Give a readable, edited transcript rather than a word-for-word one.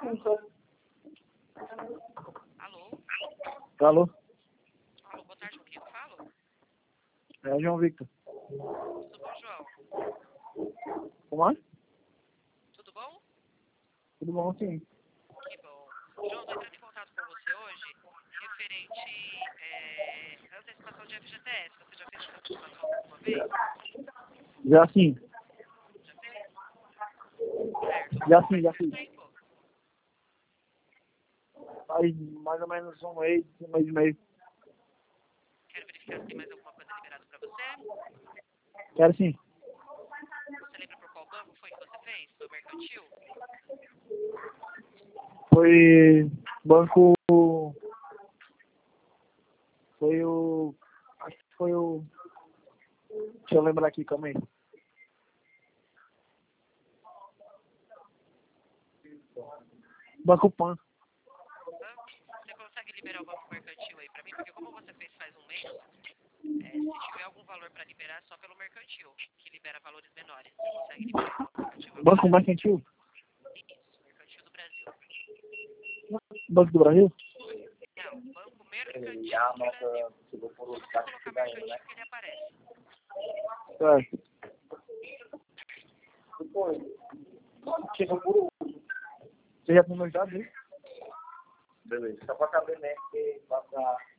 Alô? Alô? Alô, boa tarde, com quem eu falo? É João Victor. Tudo bom, João? Como é? Tudo bom? Tudo bom, sim. Que bom. João, estou entrando em contato com você hoje referente à antecipação de FGTS. Você já fez essa antecipação alguma vez? Já sim. Já fez? Certo. Já sim, Faz já muito fiz. tempo? Faz mais ou menos um mês e meio. Quero verificar se tem mais alguma coisa liberada para você. Quero sim. Você lembra por qual banco foi que você fez? Foi o Mercantil? Foi banco... Foi o... Acho que foi o... Deixa eu lembrar aqui, calma aí. Banco Pan. Você consegue liberar o Banco Mercantil aí para mim? Porque como você fez faz um mês, se tiver algum valor para liberar, é só pelo Mercantil, que libera valores menores. Você consegue liberar o Banco Mercantil agora? Banco Mercantil? Isso, Mercantil do Brasil. Banco do Brasil? Não, Banco Mercantil do Brasil. Se você colocar Mercantil, que ele aparece. Certo. Você já tem meus dados, hein? Beleza. Só pra caber, né? Que passa